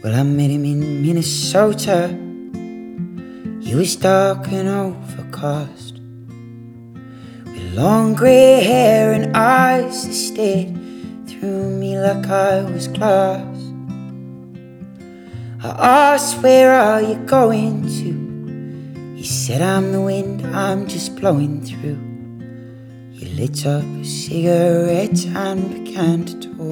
Well, I met him in Minnesota. He was dark and overcast, with long grey hair and eyes that stared through me like I was glass. I asked, where are you going to? He said, I'm the wind, I'm just blowing through. He lit up a cigarette and began to talk.